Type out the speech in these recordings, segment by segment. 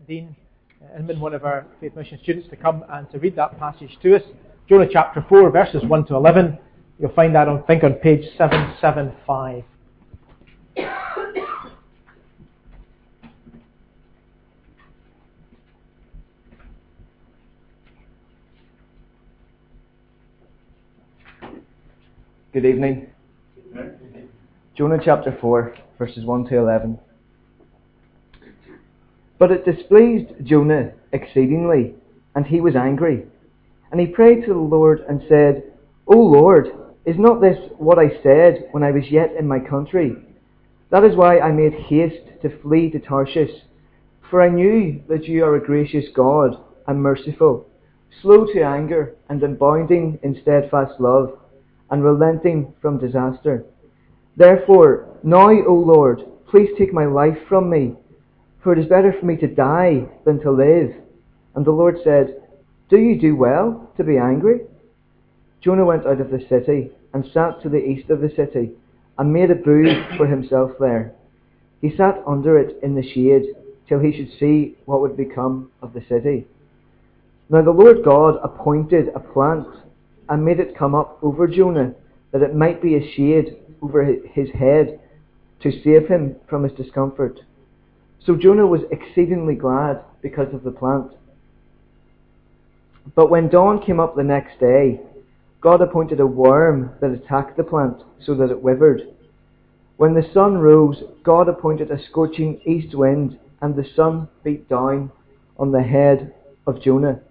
Dean Inman, one of our Faith Mission students, to come and to read that passage to us. Jonah chapter 4, verses 1 to 11. You'll find that on page 775. Good evening. Jonah chapter 4, verses 1 to 11. But it displeased Jonah exceedingly, and he was angry. And he prayed to the Lord and said, O Lord, is not this what I said when I was yet in my country? That is why I made haste to flee to Tarshish. For I knew that you are a gracious God and merciful, slow to anger and abounding in steadfast love, and relenting from disaster. Therefore, now, O Lord, please take my life from me, for it is better for me to die than to live. And the Lord said, Do you do well to be angry? Jonah went out of the city and sat to the east of the city, and made a booth for himself there. He sat under it in the shade, till he should see what would become of the city. Now the Lord God appointed a plant, and made it come up over Jonah, that it might be a shade over his head, to save him from his discomfort. So Jonah was exceedingly glad because of the plant. But when dawn came up the next day, God appointed a worm that attacked the plant, so that it withered. When the sun rose, God appointed a scorching east wind, and the sun beat down on the head of Jonah,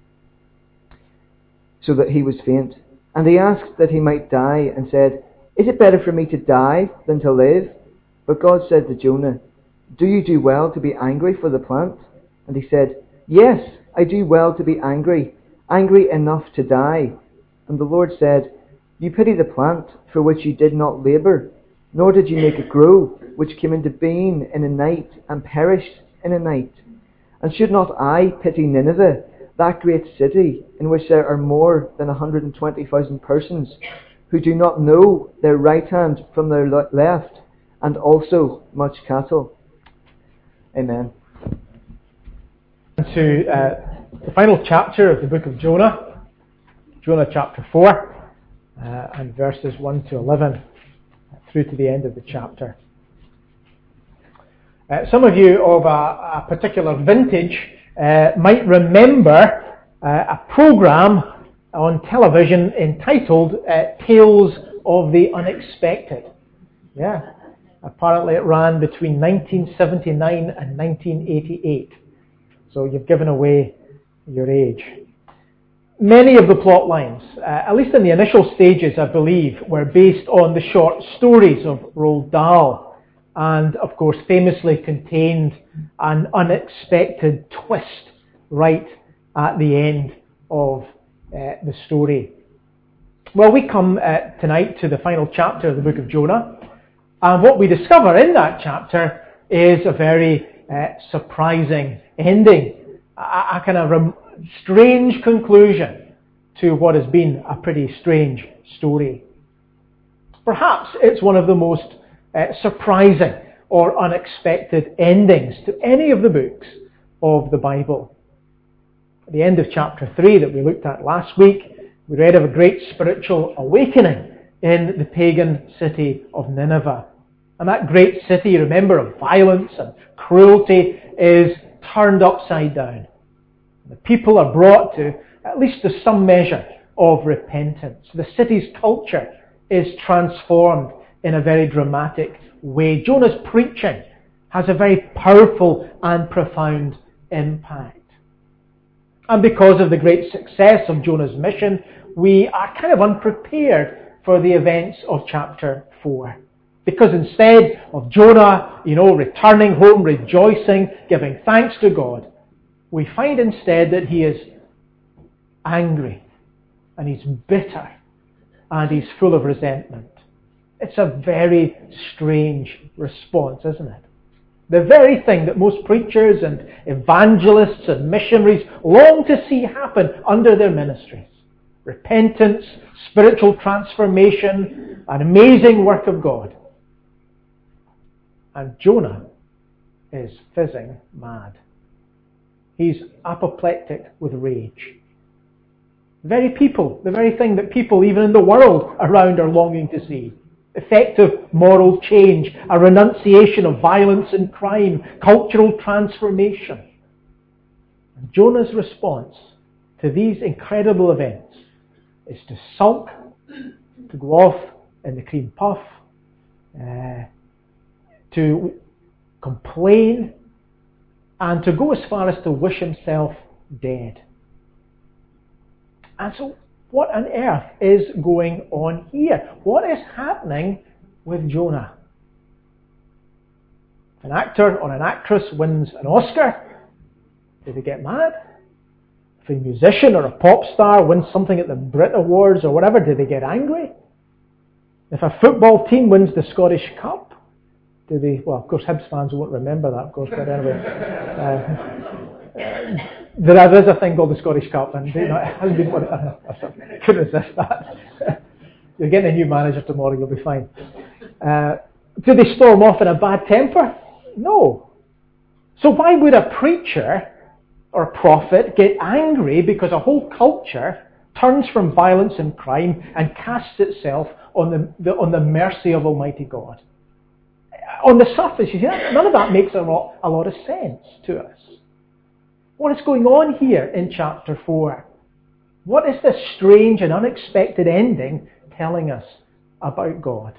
so that he was faint. And he asked that he might die, and said, Is it better for me to die than to live? But God said to Jonah, Do you do well to be angry for the plant? And he said, Yes, I do well to be angry enough to die. And the Lord said, You pity the plant for which you did not labour, nor did you make it grow, which came into being in a night and perished in a night. And should not I pity Nineveh, that great city, in which there are more than 120,000 persons, who do not know their right hand from their left, and also much cattle? Amen. To the final chapter of the book of Jonah, Jonah chapter 4, and verses 1 to 11, through to the end of the chapter. Some of you of a particular vintage might remember a program on television entitled Tales of the Unexpected. Yeah, apparently it ran between 1979 and 1988. So you've given away your age. Many of the plot lines, at least in the initial stages, I believe, were based on the short stories of Roald Dahl, and of course famously contained an unexpected twist right at the end of the story. Well, we come tonight to the final chapter of the book of Jonah, and what we discover in that chapter is a very surprising ending, a kind of strange conclusion to what has been a pretty strange story. Perhaps it's one of the most surprising or unexpected endings to any of the books of the Bible. At the end of chapter 3 that we looked at last week, we read of a great spiritual awakening in the pagan city of Nineveh. And that great city, remember, of violence and cruelty is turned upside down. The people are brought to at least to some measure of repentance. The city's culture is transformed in a very dramatic way. Jonah's preaching has a very powerful and profound impact. And because of the great success of Jonah's mission, we are kind of unprepared for the events of chapter 4. Because instead of Jonah, returning home, rejoicing, giving thanks to God, we find instead that he is angry, and he's bitter, and he's full of resentment. It's a very strange response, isn't it? The very thing that most preachers and evangelists and missionaries long to see happen under their ministries. Repentance, spiritual transformation, an amazing work of God. And Jonah is fizzing mad. He's apoplectic with rage. The very thing that people even in the world around are longing to see. Effective moral change, a renunciation of violence and crime, cultural transformation. And Jonah's response to these incredible events is to sulk, to go off in the cream puff, to complain, and to go as far as to wish himself dead. And so, what on earth is going on here? What is happening with Jonah? If an actor or an actress wins an Oscar, do they get mad? If a musician or a pop star wins something at the Brit Awards or whatever, do they get angry? If a football team wins the Scottish Cup, do they... Well, of course, Hibs fans won't remember that, of course, but anyway. There is a thing called the Scottish Cup, and it hasn't been... I couldn't resist that. You're getting a new manager tomorrow, you'll be fine. Do they storm off in a bad temper? No. So why would a preacher or a prophet get angry because a whole culture turns from violence and crime and casts itself on the mercy of Almighty God? On the surface, you see, none of that makes a lot of sense to us. What is going on here in chapter 4? What is this strange and unexpected ending telling us about God?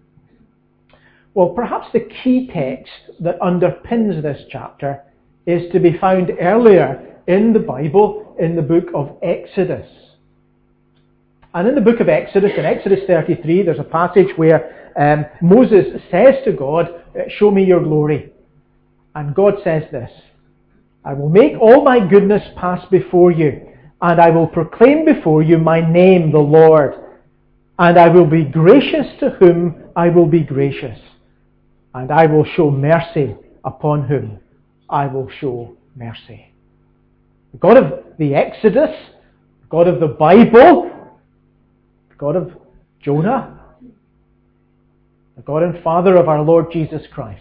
Well, perhaps the key text that underpins this chapter is to be found earlier in the Bible, in the book of Exodus. And in the book of Exodus, in Exodus 33, there's a passage where Moses says to God, "Show me your glory." And God says this, "I will make all my goodness pass before you, and I will proclaim before you my name, the Lord. And I will be gracious to whom I will be gracious, and I will show mercy upon whom I will show mercy." The God of the Exodus, the God of the Bible, the God of Jonah, the God and Father of our Lord Jesus Christ,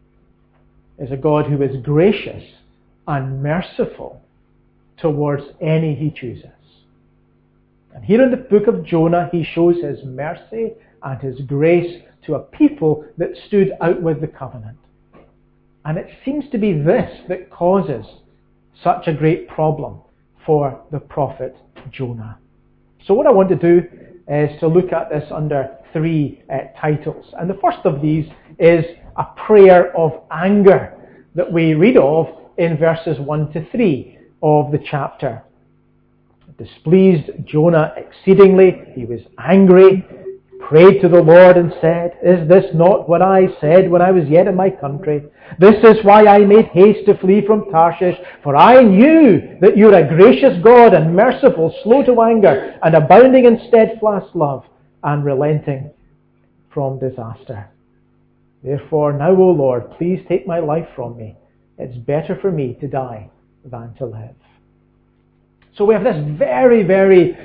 is a God who is gracious and merciful towards any he chooses. And here in the book of Jonah, he shows his mercy and his grace to a people that stood out with the covenant. And it seems to be this that causes such a great problem for the prophet Jonah. So what I want to do is to look at this under three titles. And the first of these is a prayer of anger that we read of in verses 1 to 3 of the chapter. It displeased Jonah exceedingly. He was angry, prayed to the Lord and said, "Is this not what I said when I was yet in my country? This is why I made haste to flee from Tarshish, for I knew that you are a gracious God and merciful, slow to anger, and abounding in steadfast love, and relenting from disaster. Therefore now, O Lord, please take my life from me. It's better for me to die than to live." So we have this very, very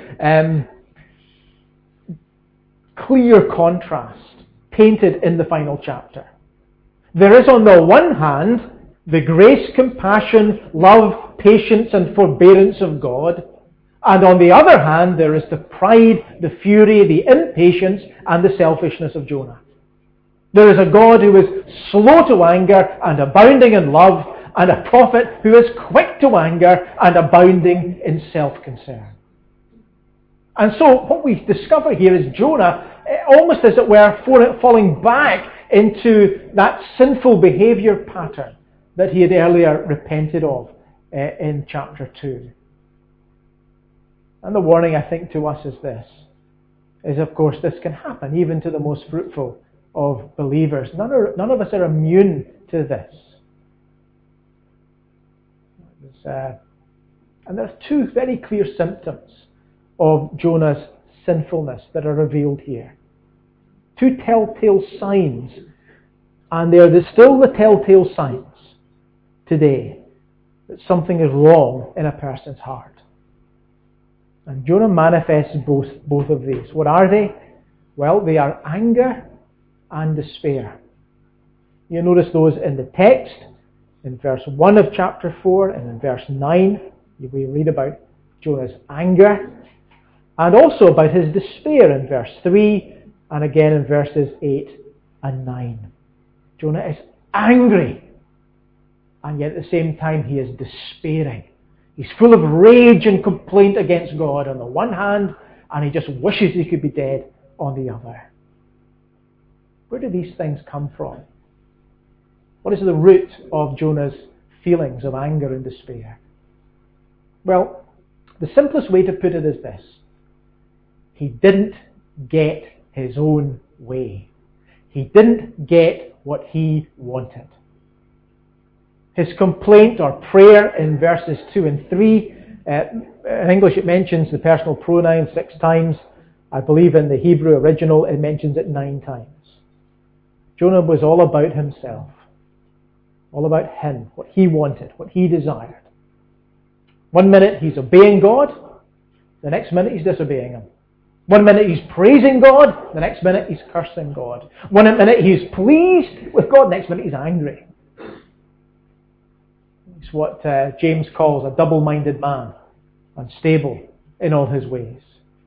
clear contrast painted in the final chapter. There is on the one hand the grace, compassion, love, patience and forbearance of God, and on the other hand there is the pride, the fury, the impatience and the selfishness of Jonah. There is a God who is slow to anger and abounding in love, and a prophet who is quick to anger and abounding in self-concern. And so what we discover here is Jonah, almost as it were, falling back into that sinful behaviour pattern that he had earlier repented of in chapter 2. And the warning, I think, to us is this, is of course this can happen even to the most fruitful of believers. None of us are immune to this. And there are two very clear symptoms of Jonah's sinfulness that are revealed here. Two telltale signs, and they're still the telltale signs today that something is wrong in a person's heart. And Jonah manifests both of these. What are they? Well, they are anger and despair. You notice those in the text. in verse 1 of chapter 4, and in verse 9 we read about Jonah's anger, and also about his despair in verse 3, and again in verses 8 and 9. Jonah is angry, and yet at the same time he is despairing. He's full of rage and complaint against God on the one hand, and he just wishes he could be dead on the other. Where do these things come from? What is the root of Jonah's feelings of anger and despair? Well, the simplest way to put it is this. He didn't get his own way. He didn't get what he wanted. His complaint or prayer in verses 2 and 3, in English it mentions the personal pronoun 6 times. I believe in the Hebrew original it mentions it 9 times. Jonah was all about himself. All about him, what he wanted, what he desired. One minute he's obeying God, the next minute he's disobeying Him. One minute he's praising God, the next minute he's cursing God. One minute he's pleased with God, the next minute he's angry. It's what James calls a double-minded man, unstable in all his ways.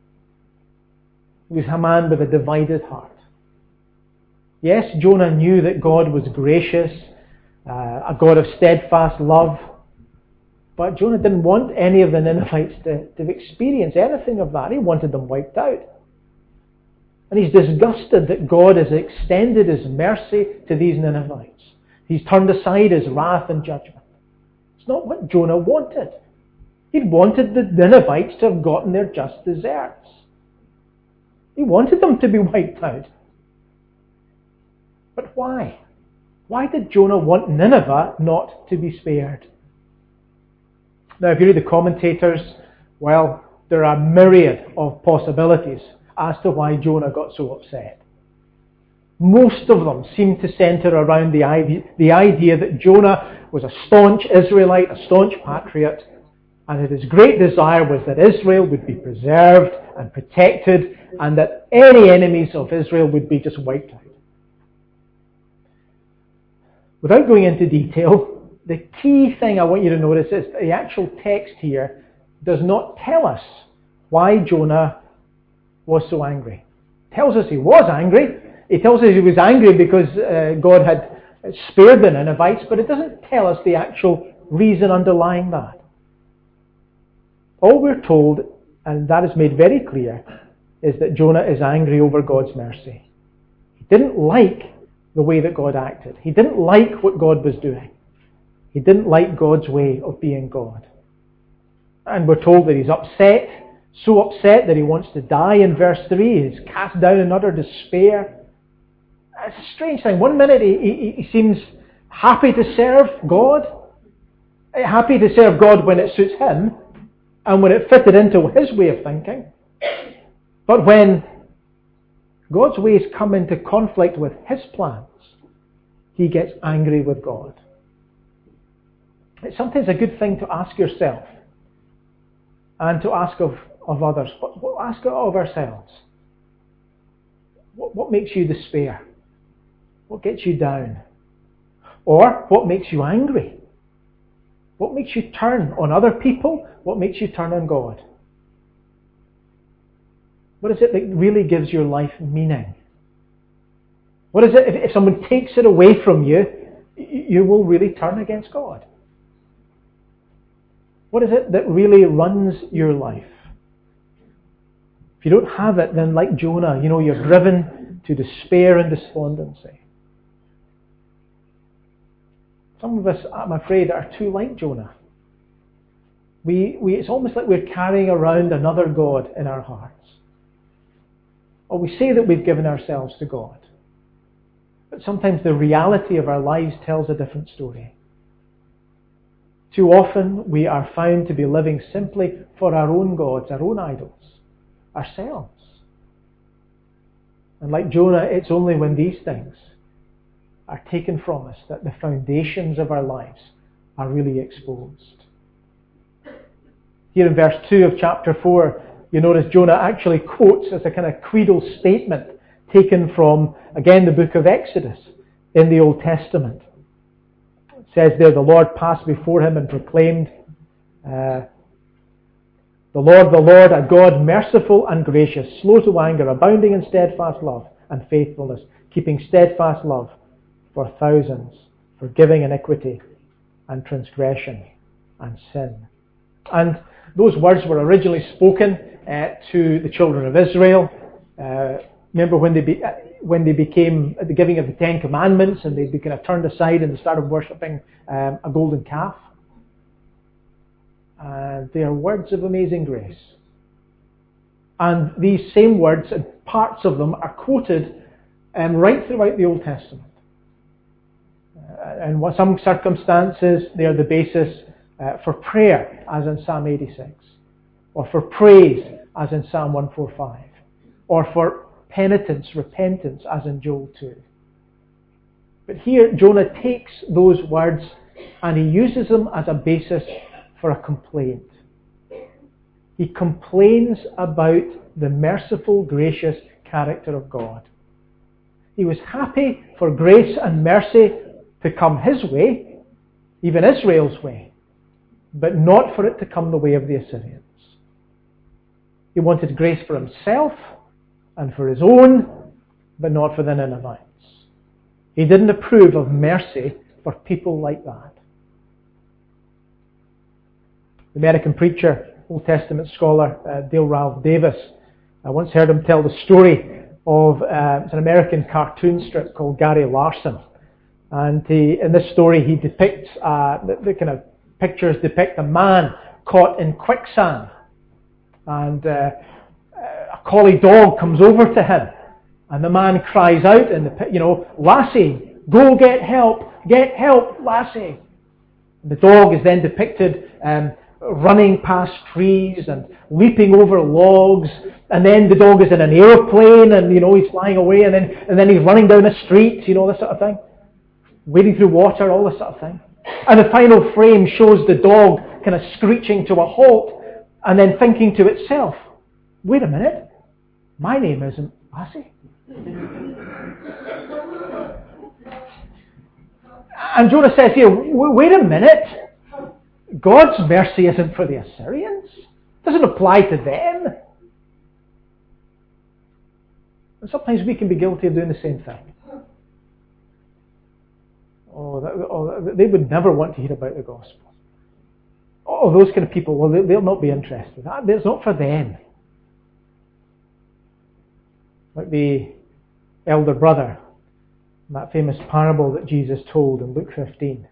He was a man with a divided heart. Yes, Jonah knew that God was gracious, a God of steadfast love, but Jonah didn't want any of the Ninevites to experience anything of that. He wanted them wiped out. And he's disgusted that God has extended His mercy to these Ninevites. He's turned aside His wrath and judgment. It's not what Jonah wanted. He'd wanted the Ninevites to have gotten their just deserts. He wanted them to be wiped out. But why? Why did Jonah want Nineveh not to be spared? Now, if you read the commentators, well, there are a myriad of possibilities as to why Jonah got so upset. Most of them seem to centre around the idea that Jonah was a staunch Israelite, a staunch patriot, and that his great desire was that Israel would be preserved and protected, and that any enemies of Israel would be just wiped out. Without going into detail, the key thing I want you to notice is that the actual text here does not tell us why Jonah was so angry. It tells us he was angry. It tells us he was angry because God had spared the Ninevites, but it doesn't tell us the actual reason underlying that. All we're told, and that is made very clear, is that Jonah is angry over God's mercy. He didn't like the way that God acted. He didn't like what God was doing. He didn't like God's way of being God. And we're told that he's upset, so upset that he wants to die in verse 3. He's cast down in utter despair. It's a strange thing. One minute he seems happy to serve God. Happy to serve God when it suits him and when it fitted into his way of thinking. But when God's ways come into conflict with his plans, he gets angry with God. It's sometimes a good thing to ask yourself and to ask of others, but ask of ourselves. What makes you despair? What gets you down? Or what makes you angry? What makes you turn on other people? What makes you turn on God? What is it that really gives your life meaning? What is it, if someone takes it away from you, you will really turn against God? What is it that really runs your life? If you don't have it, then like Jonah, you're driven to despair and despondency. Some of us, I'm afraid, are too like Jonah. It's almost like we're carrying around another God in our hearts. Or we say that we've given ourselves to God. But sometimes the reality of our lives tells a different story. Too often we are found to be living simply for our own gods, our own idols, ourselves. And like Jonah, it's only when these things are taken from us that the foundations of our lives are really exposed. Here in verse 2 of chapter 4, you notice Jonah actually quotes as a kind of creedal statement taken from, again, the book of Exodus in the Old Testament. says there, the Lord passed before him and proclaimed, the Lord, a God merciful and gracious, slow to anger, abounding in steadfast love and faithfulness, keeping steadfast love for thousands, forgiving iniquity and transgression and sin. And those words were originally spoken to the children of Israel. Remember when they became the giving of the Ten Commandments, and they kind of turned aside and they started worshipping a golden calf. They are words of amazing grace. And these same words, and parts of them, are quoted right throughout the Old Testament. In some circumstances, they are the basis for prayer, as in Psalm 86, or for praise, as in Psalm 145, or for penitence, repentance, as in Joel 2. But here, Jonah takes those words and he uses them as a basis for a complaint. He complains about the merciful, gracious character of God. He was happy for grace and mercy to come his way, even Israel's way, but not for it to come the way of the Assyrians. He wanted grace for himself and for his own, but not for the Ninevites. He didn't approve of mercy for people like that. The American preacher, Old Testament scholar Dale Ralph Davis, I once heard him tell the story of it's an American cartoon strip called Gary Larson. And in this story he depicts, the kind of pictures depict a man caught in quicksand. And a collie dog comes over to him. And the man cries out, Lassie, go get help, Lassie. And the dog is then depicted running past trees and leaping over logs, and then the dog is in an aeroplane and he's flying away, and then he's running down a street, this sort of thing, wading through water, all this sort of thing. And the final frame shows the dog kind of screeching to a halt and then thinking to itself, wait a minute, my name isn't Lassie. And Jonah says here, wait a minute, God's mercy isn't for the Assyrians. It doesn't apply to them. And sometimes we can be guilty of doing the same thing. They would never want to hear about the gospel. Those kind of people, they'll not be interested. It's not for them. Like the elder brother, in that famous parable that Jesus told in Luke 15.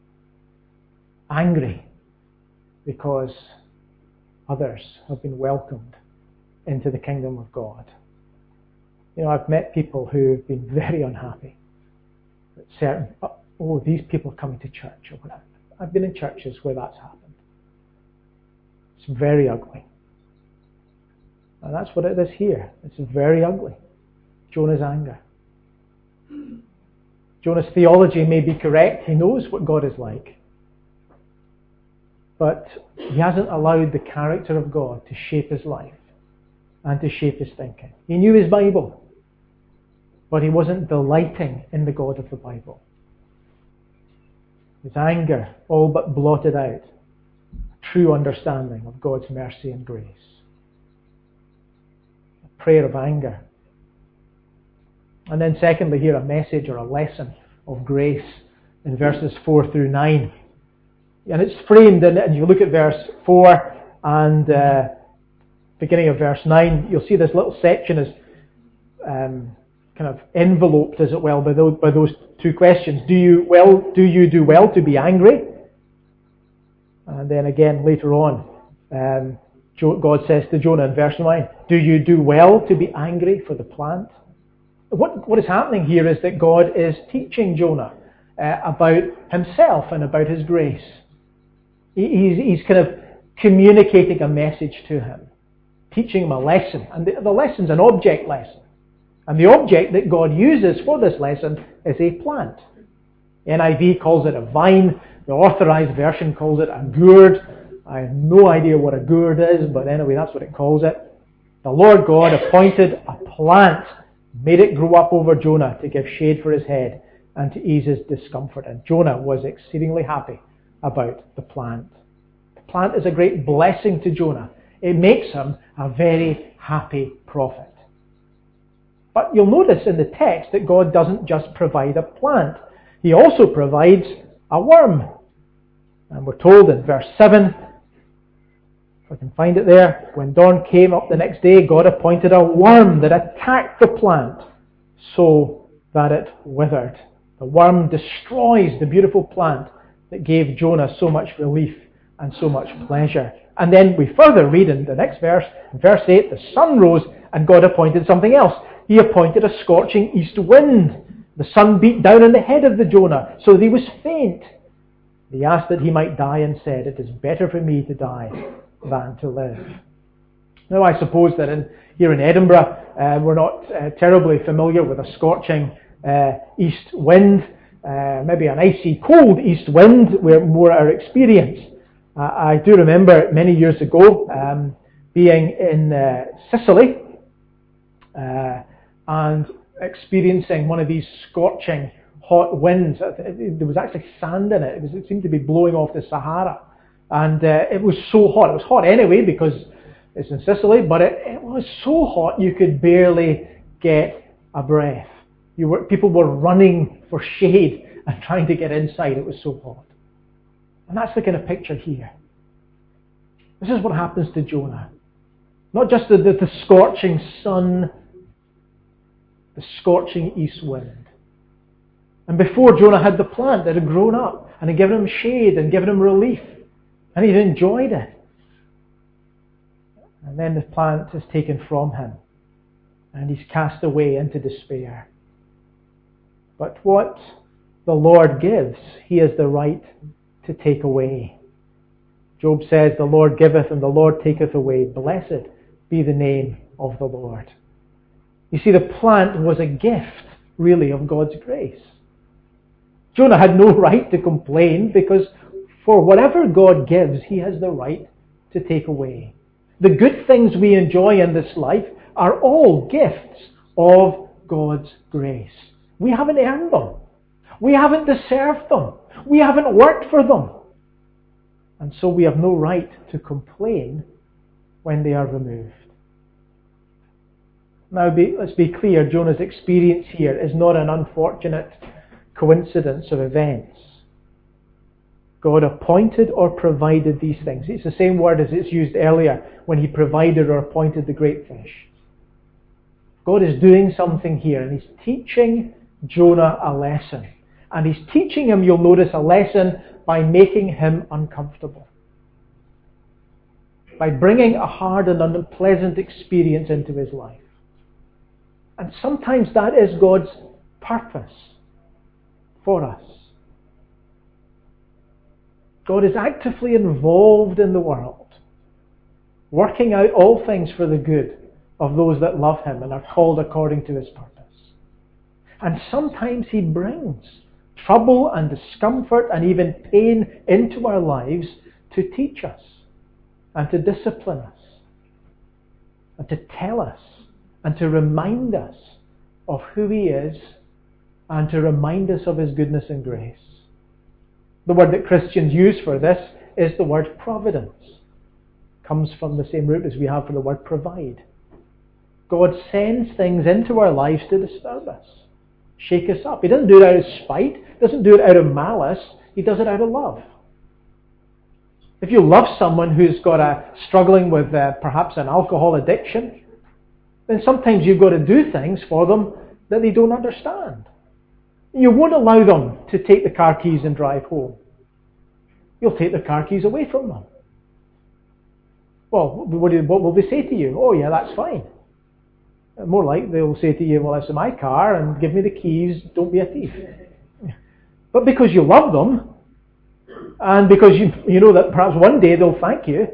Angry because others have been welcomed into the kingdom of God. I've met people who have been very unhappy that certain, these people coming to church. I've been in churches where that's happened. It's very ugly. And that's what it is here. It's very ugly. Jonah's anger. Jonah's theology may be correct. He knows what God is like. But he hasn't allowed the character of God to shape his life and to shape his thinking. He knew his Bible, but he wasn't delighting in the God of the Bible. His anger all but blotted out a true understanding of God's mercy and grace. A prayer of anger. And then secondly here, a message or a lesson of grace in verses 4 through 9. And it's framed in, and you look at verse 4 and beginning of verse 9, you'll see this little section is kind of enveloped, as it will, by those two questions. Do you do well to be angry? And then again later on, God says to Jonah in verse 9, do you do well to be angry for the plant? What is happening here is that God is teaching Jonah about himself and about his grace. He's kind of communicating a message to him, teaching him a lesson. And the lesson's an object lesson. And the object that God uses for this lesson is a plant. NIV calls it a vine. The Authorized Version calls it a gourd. I have no idea what a gourd is, but anyway, that's what it calls it. The Lord God appointed a plant, made it grow up over Jonah to give shade for his head, and to ease his discomfort. And Jonah was exceedingly happy about the plant. The plant is a great blessing to Jonah. It makes him a very happy prophet. But you'll notice in the text that God doesn't just provide a plant. He also provides a worm. And we're told in verse 7, if I can find it there, when dawn came up the next day, God appointed a worm that attacked the plant so that it withered. The worm destroys the beautiful plant that gave Jonah so much relief and so much pleasure. And then we further read in the next verse, in verse 8, the sun rose and God appointed something else. He appointed a scorching east wind. The sun beat down on the head of the Jonah so that he was faint. He asked that he might die and said, "It is better for me to die than to live." Now I suppose that here in Edinburgh we're not terribly familiar with a scorching east wind, maybe an icy cold east wind were more our experience. I do remember many years ago being in Sicily and experiencing one of these scorching hot winds. There was actually sand in it. It seemed to be blowing off the Sahara. And it was so hot. It was hot anyway because it's in Sicily, but it was so hot you could barely get a breath. People were running for shade and trying to get inside. It was so hot. And that's the kind of picture here. This is what happens to Jonah. Not just the scorching sun, the scorching east wind. And before Jonah had the plant that had grown up and had given him shade and given him relief. And he'd enjoyed it. And then the plant is taken from him. And he's cast away into despair. But what the Lord gives, he has the right to take away. Job says, "The Lord giveth and the Lord taketh away. Blessed be the name of the Lord." You see, the plant was a gift, really, of God's grace. Jonah had no right to complain because for whatever God gives, he has the right to take away. The good things we enjoy in this life are all gifts of God's grace. We haven't earned them. We haven't deserved them. We haven't worked for them. And so we have no right to complain when they are removed. Now, let's be clear, Jonah's experience here is not an unfortunate coincidence of events. God appointed or provided these things. It's the same word as it's used earlier when he provided or appointed the great fish. God is doing something here and he's teaching Jonah a lesson. And he's teaching him, you'll notice, a lesson by making him uncomfortable. By bringing a hard and unpleasant experience into his life. And sometimes that is God's purpose for us. God is actively involved in the world, working out all things for the good of those that love him and are called according to his purpose. And sometimes he brings trouble and discomfort and even pain into our lives to teach us and to discipline us and to tell us and to remind us of who he is and to remind us of his goodness and grace. The word that Christians use for this is the word providence. It comes from the same root as we have for the word provide. God sends things into our lives to disturb us, shake us up. He doesn't do it out of spite, doesn't do it out of malice, he does it out of love. If you love someone who's struggling with perhaps an alcohol addiction, then sometimes you've got to do things for them that they don't understand. You won't allow them to take the car keys and drive home. You'll take the car keys away from them. Well, what will they say to you? Oh yeah, that's fine. More like they'll say to you, well, it's my car and give me the keys, don't be a thief. But because you love them, and because you know that perhaps one day they'll thank you,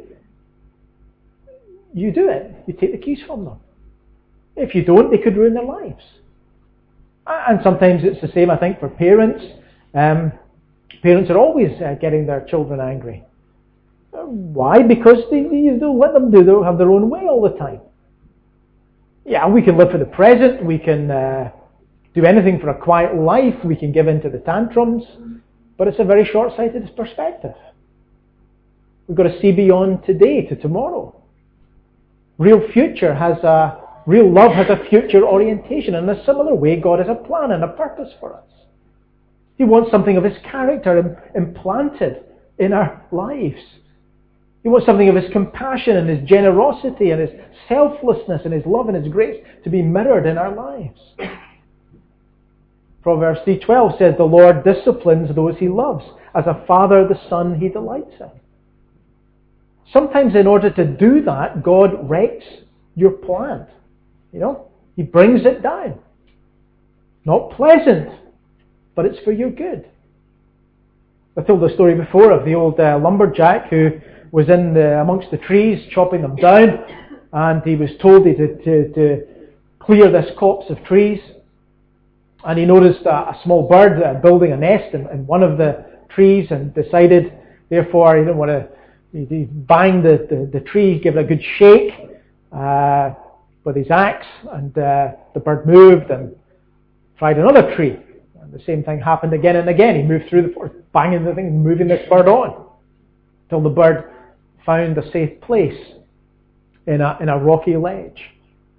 you do it. You take the keys from them. If you don't, they could ruin their lives. And sometimes it's the same, I think, for parents. Parents are always getting their children angry. Why? Because you don't let them have their own way all the time. Yeah, we can live for the present. We can do anything for a quiet life. We can give in to the tantrums, but it's a very short-sighted perspective. We've got to see beyond today to tomorrow. Real love has a future orientation. In a similar way, God has a plan and a purpose for us. He wants something of His character implanted in our lives. He wants something of His compassion and His generosity and His selflessness and His love and His grace to be mirrored in our lives. Proverbs 3:12 says, "The Lord disciplines those He loves. As a father the son He delights in." Sometimes in order to do that, God wrecks your plant. He brings it down. Not pleasant, but it's for your good. I told the story before of the old lumberjack who was amongst the trees, chopping them down, and he was told to clear this copse of trees. And he noticed a small bird building a nest in one of the trees, and decided, therefore, he didn't want to. He banged the tree, gave it a good shake with his axe, and the bird moved and tried another tree. And the same thing happened again and again. He moved through the forest, banging the thing, moving this bird on, until the bird found a safe place in a rocky ledge.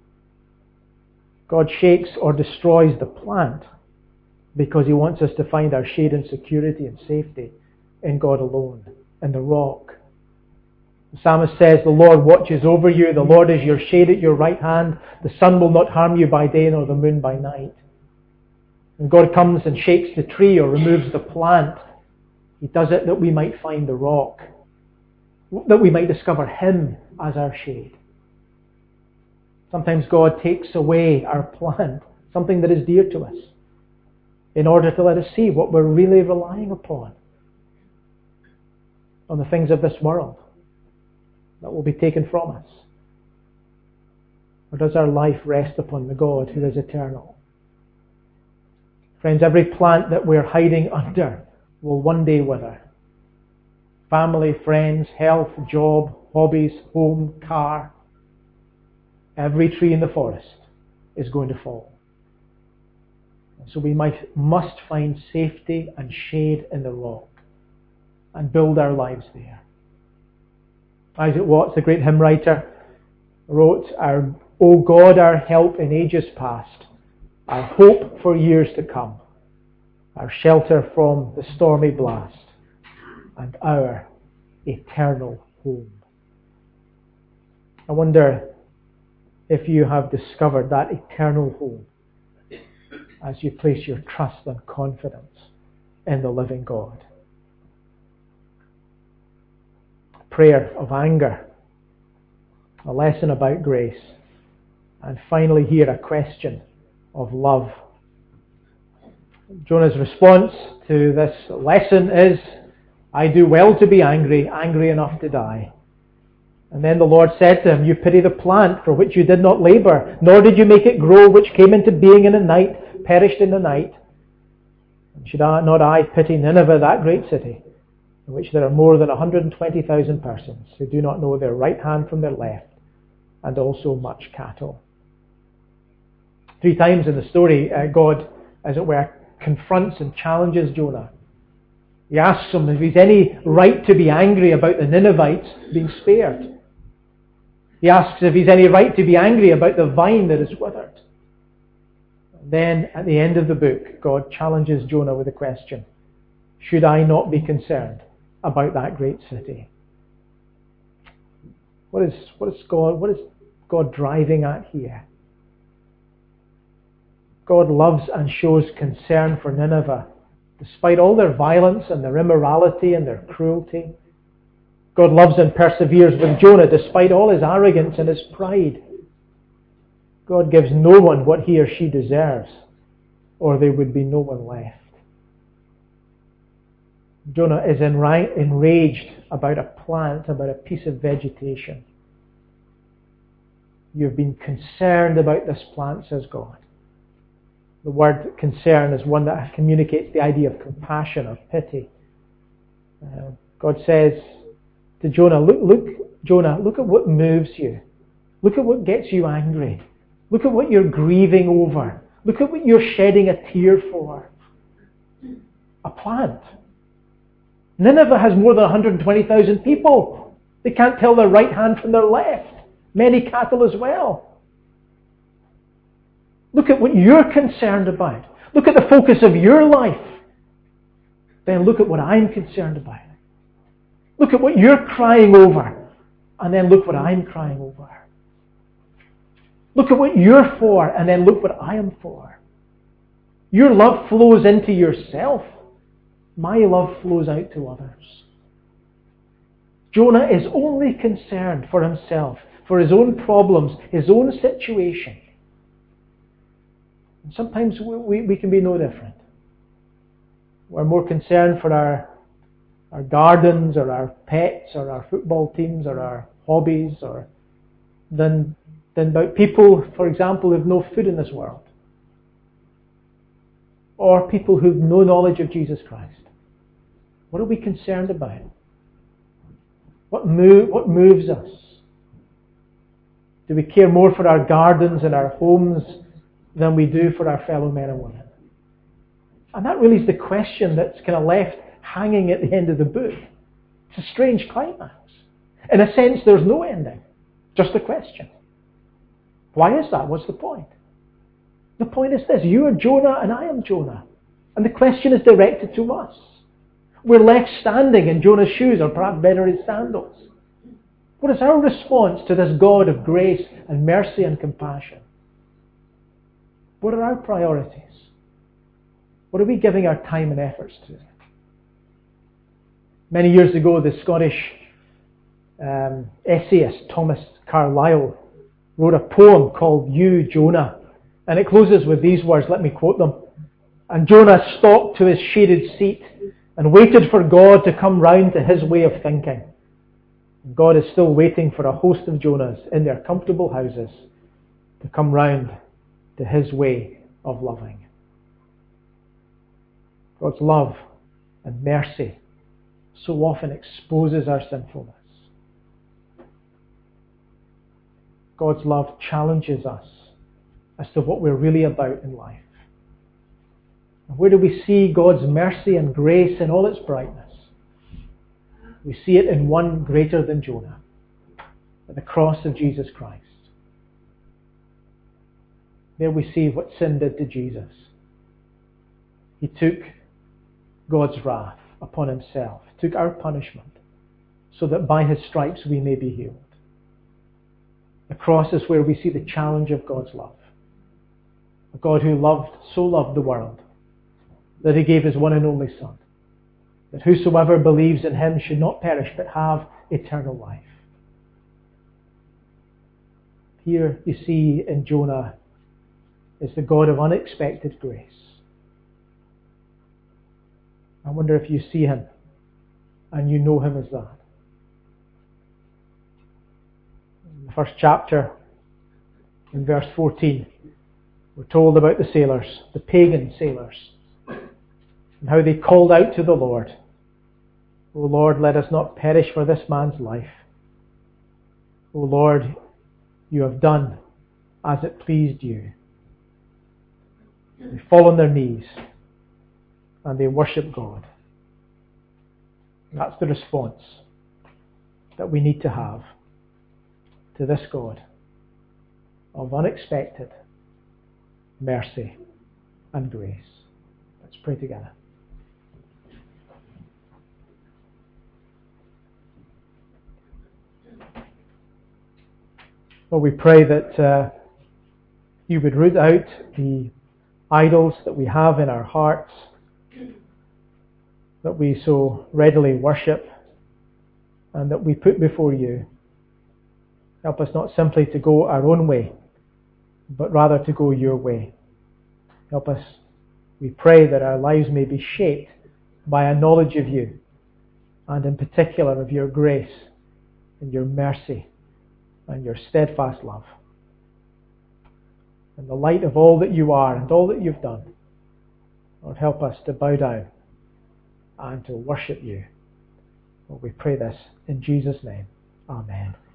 God shakes or destroys the plant because He wants us to find our shade and security and safety in God alone, in the rock. The psalmist says, "The Lord watches over you. The Lord is your shade at your right hand. The sun will not harm you by day, nor the moon by night." When God comes and shakes the tree or removes the plant, He does it that we might find the rock, that we might discover Him as our shade. Sometimes God takes away our plant, something that is dear to us, in order to let us see what we're really relying upon, on the things of this world that will be taken from us. Or does our life rest upon the God who is eternal? Friends, every plant that we're hiding under will one day wither. Family, friends, health, job, hobbies, home, car. Every tree in the forest is going to fall. So we must find safety and shade in the rock and build our lives there. Isaac Watts, the great hymn writer, wrote, "O God, our help in ages past, our hope for years to come, our shelter from the stormy blast, and our eternal home." I wonder if you have discovered that eternal home as you place your trust and confidence in the living God. Prayer of anger, a lesson about grace, and finally here a question of love. Jonah's response to this lesson is, "I do well to be angry, angry enough to die." And then the Lord said to him, "You pity the plant for which you did not labour, nor did you make it grow, which came into being in a night, perished in the night. And should not I pity Nineveh, that great city, in which there are more than 120,000 persons who do not know their right hand from their left, and also much cattle?" 3 times in the story, God, as it were, confronts and challenges Jonah. He asks him if he's any right to be angry about the Ninevites being spared. He asks if he's any right to be angry about the vine that is withered. And then, at the end of the book, God challenges Jonah with a question: should I not be concerned about that great city? What is God driving at here? God loves and shows concern for Nineveh, despite all their violence and their immorality and their cruelty. God loves and perseveres with Jonah, despite all his arrogance and his pride. God gives no one what he or she deserves, or there would be no one left. Jonah is enraged about a plant, about a piece of vegetation. You've been concerned about this plant, says God. The word concern is one that communicates the idea of compassion or pity. God says to Jonah, look at what moves you. Look at what gets you angry. Look at what you're grieving over. Look at what you're shedding a tear for. A plant. Nineveh has more than 120,000 people. They can't tell their right hand from their left. Many cattle as well. Look at what you're concerned about. Look at the focus of your life. Then look at what I'm concerned about. Look at what you're crying over. And then look what I'm crying over. Look at what you're for. And then look what I am for. Your love flows into yourself. My love flows out to others. Jonah is only concerned for himself, for his own problems, his own situation. And sometimes we can be no different. We're more concerned for our gardens or our pets or our football teams or our hobbies than about people, for example, who have no food in this world. Or people who have no knowledge of Jesus Christ. What are we concerned about? What moves us? Do we care more for our gardens and our homes than we do for our fellow men and women? And that really is the question that's kind of left hanging at the end of the book. It's a strange climax. In a sense, there's no ending. Just a question. Why is that? What's the point? The point is this. You are Jonah and I am Jonah. And the question is directed to us. We're left standing in Jonah's shoes, or perhaps better his sandals. What is our response to this God of grace and mercy and compassion? What are our priorities? What are we giving our time and efforts to? Many years ago, the Scottish essayist Thomas Carlyle wrote a poem called You, Jonah. And it closes with these words, let me quote them. And Jonah stalked to his shaded seat and waited for God to come round to his way of thinking. God is still waiting for a host of Jonahs in their comfortable houses to come round to his way of loving. God's love and mercy so often exposes our sinfulness. God's love challenges us as to what we're really about in life. And where do we see God's mercy and grace in all its brightness? We see it in one greater than Jonah, at the cross of Jesus Christ. There we see what sin did to Jesus. He took God's wrath upon himself, took our punishment, so that by his stripes we may be healed. The cross is where we see the challenge of God's love. A God who so loved the world, that he gave his one and only Son, that whosoever believes in him should not perish but have eternal life. Here you see in Jonah is the God of unexpected grace. I wonder if you see him and you know him as that. In the first chapter, in verse 14, we're told about the sailors, the pagan sailors, and how they called out to the Lord, O Lord, let us not perish for this man's life. O Lord, you have done as it pleased you. They fall on their knees and they worship God. That's the response that we need to have to this God of unexpected mercy and grace. Let's pray together. Lord, we pray that you would root out the idols that we have in our hearts, that we so readily worship, and that we put before you. Help us not simply to go our own way, but rather to go your way. Help us, we pray, that our lives may be shaped by a knowledge of you, and in particular of your grace and your mercy and your steadfast love. In the light of all that you are and all that you've done, Lord, help us to bow down and to worship you. Lord, we pray this in Jesus' name. Amen.